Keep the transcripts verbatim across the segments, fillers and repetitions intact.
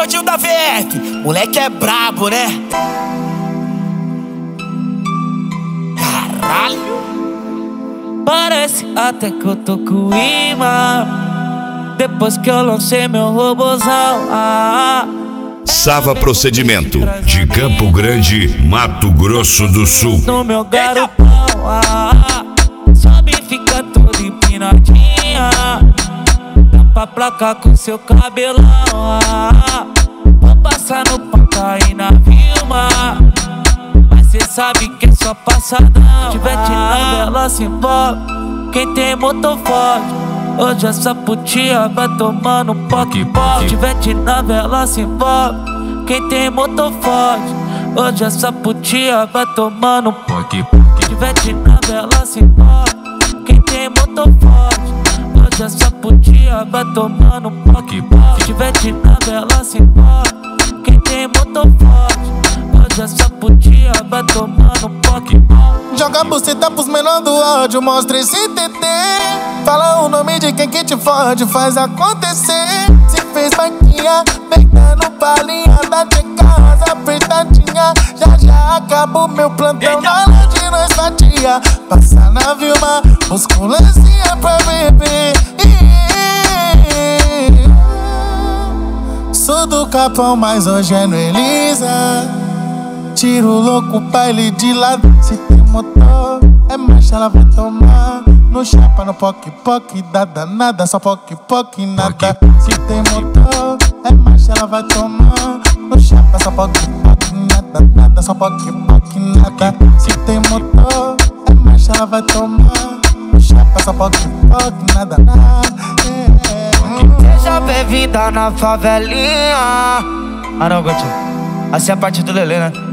gordinho da V F, moleque é brabo, né? Caralho. Parece até que eu tô com imã depois que eu lancei meu robozão. ah. Sava Procedimento, de Campo Grande, Mato Grosso do Sul. No meu garotão, ah, sobe e fica toda empinadinha. Tampa a placa com seu cabelão, ah, vou passar no paca e na Vilma, mas cê sabe que é só passadão. Tivete na vela se envolve, quem tem motor forte. Hoje essa putinha vai tomando poc-poc. Tivete na vela se envolve, quem tem motor forte. Hoje essa putinha vai tomando poc-poc. Tivete na vela se envolve, quem tem motor forte. Hoje essa putinha vai tomando poc-poc. Tivete na vela se envolve, quem tem motor forte. Hoje essa putinha vai tomando poc-poc. Joga a buceta pros menor do áudio, mostra esse T T. Fala o nome de quem que te fode, faz acontecer. Se fez banquinha, pegando palhinha da de casa apertadinha. Já já acabou meu plantão na hora de nós fatia. Passa na Vilma, busca um lancinha pra beber. Sou do Capão, mas hoje é no Elisa. Tiro louco, baile de lado. Se tem motor, é marcha, ela vai tomar. No chapa, no poc-poc, dá danada, só poc-poc, nada. Se tem motor, é marcha, ela vai tomar. No chapa, só poc-poc, nada, nada, só poc-poc, nada. Se tem motor, é marcha, ela vai tomar. No chapa, só poc-poc, nada, nada. Seja bem-vinda na favelinha. Ah não, Gotinho, assim é a parte do Lelê, né?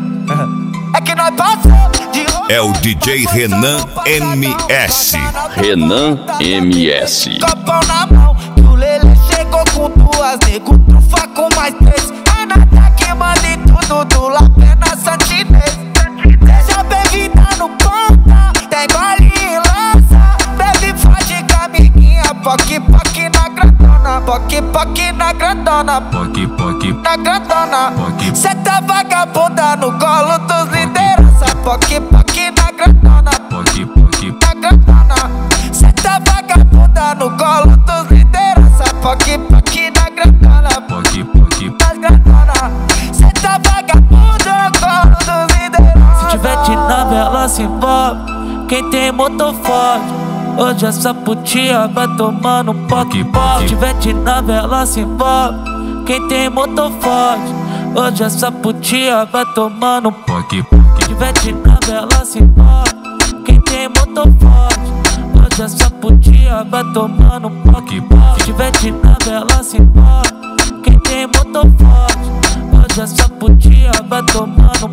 É que nós passamos de... É o D J Renan M S. Renan M S. Copão na mão, que o Lelê chegou com duas, nego trufa com mais três. A nata que manda em tudo do Lapé na Santinês. Seja bem-vinda no ponta, tem gole e lança. Bebe fode com a amiguinha, poc-poc na grandona. Poc-poc na grandona, Poc-poc na grandona. Cê tá vagabunda no colo dos liderança. Poc-poc na grandona, Poc-poc na grandona. Cê tá vagabunda no colo dos liderança. Poc-poc na grandona, Poc-poc na grandona. Cê tá vagabunda no colo dos liderança. Se tivete na vela se envolve, quem tem motor forte. Hoje essa putinha vai tomando poc-poc. Tivete na vela se envolve, quem tem motor forte. Hoje essa putinha vai tomando Poc-poc Tivete na vela se envolve, quem tem motor forte. Hoje essa putinha vai tomando poc-poc. Tivete na vela se envolve, quem tem motor forte. Hoje essa putinha vai tomando.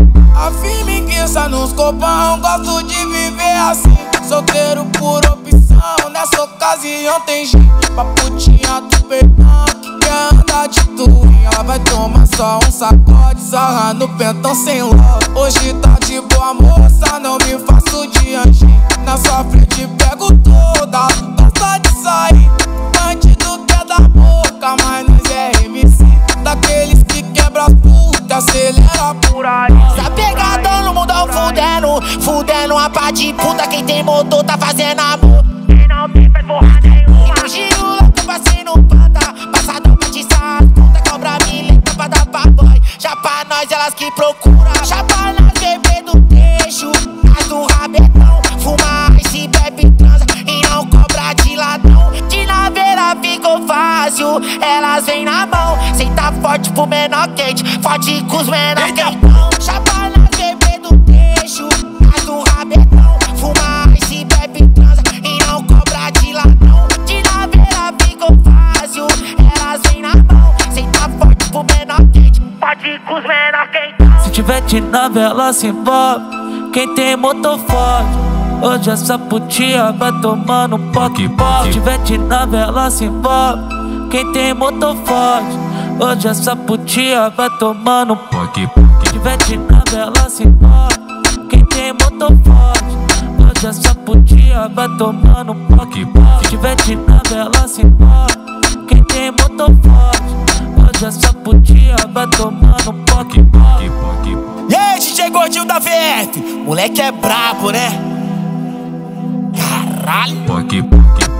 A firmiguiça nos copão, gosto de viver assim. Solteiro por opção, nessa ocasião tem jeito. Pra putinha do perdão, que quer andar de tourinho. Ela vai tomar só um sacode, sarra no pentão sem love. Hoje tá de boa moça, não me faço de anjinho. Na sua frente pego toda, gosta de sair. Bandido quer da boca, mas nós é M C. Daqueles que quebra as putas, acelera por aí. Tá pegadão no mundão fudendo, fudendo a pá de puta. Quem tem motor tá fazendo amor, quem não tem faz porra nenhuma. E no giro louco passei no pata, passadão pra tiçar as puta. Cobra mileta pra dar pra boy, já pra nós elas que procuram. Já pra nós beber do trecho, as do rabetão. Fuma ice, bebe, transa e não cobra de ladrão. De naveira ficou fácil, elas vêm na mão. Cê tá forte pro menor quente, forte com os menor quentão. Já pra nós beber do trecho, as do rabetão. Fuma ice, bebe, transa e não cobra de ladrão. De naveira ficou fácil, elas vêm na mão. Cê tá forte pro menor quente, forte com os menor quentão. Se tivete na vela se envolve, quem tem motor forte. Hoje essa putinha vai tomando poc-poc. Tivete na vela se envolve, quem tem motor forte. Hoje essa putinha vai tomando Poc-poc Tivete na vela se envolve, quem tem motor forte. Hoje essa putinha vai tomando poc-poc. Tivete na vela se envolve, quem tem motor forte. Hoje essa putinha putinha vai tomando poque, poque, poque. E aí, D J Gordinho da V F, moleque é brabo, né? Caralho. Poque, poque.